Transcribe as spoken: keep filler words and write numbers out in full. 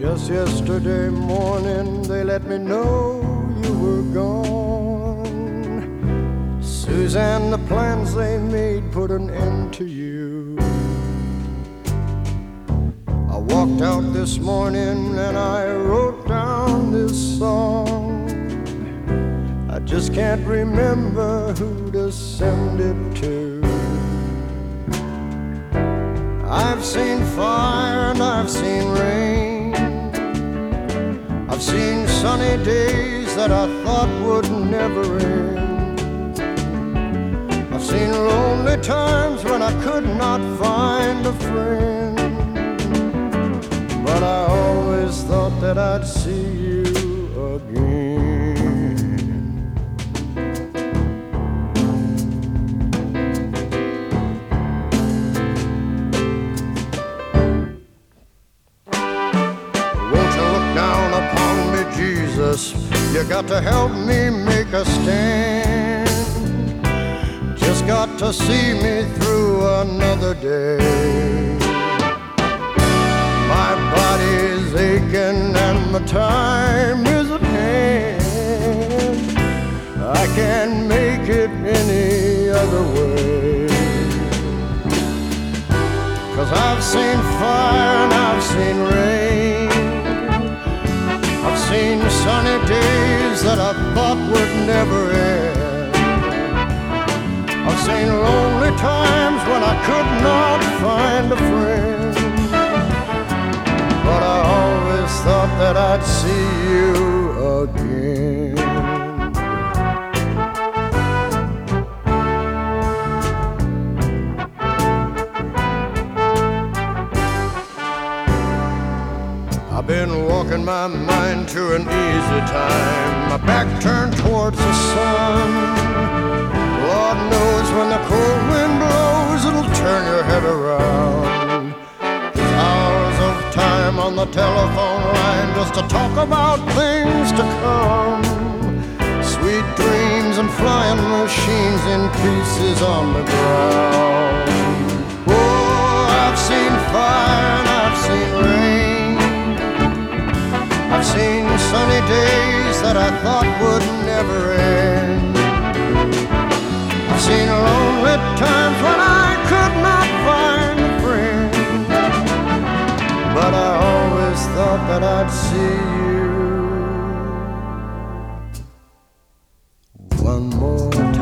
Just yesterday morning they let me know you were gone. Suzanne, the plans they made put an end to you. I walked out this morning and I wrote down this song. I just can't remember who to send it to. I've seen fire and I've seen rain. I've seen sunny days that I thought would never end. I've seen lonely times when I could not find a friend. But I always thought that I'd see you again. Jesus, you got to help me make a stand. Just got to see me through another day. My body's aching and my time is at hand. I can't make it any other way. 'Cause I've seen fire and I've seen rain. I've seen sunny days that I thought would never end. I've seen lonely times when I could not find a friend. But I always thought that I'd see you again. I've been walking my mind to an easy time, my back turned towards the sun. Lord knows when the cold wind blows, it'll turn your head around. There's hours of time on the telephone line just to talk about things to come. Sweet dreams and flying machines in pieces on the ground. Oh, I've seen fire and I've seen rain. I've seen sunny days that I thought would never end. I've seen lonely times when I could not find a friend. But I always thought that I'd see you one more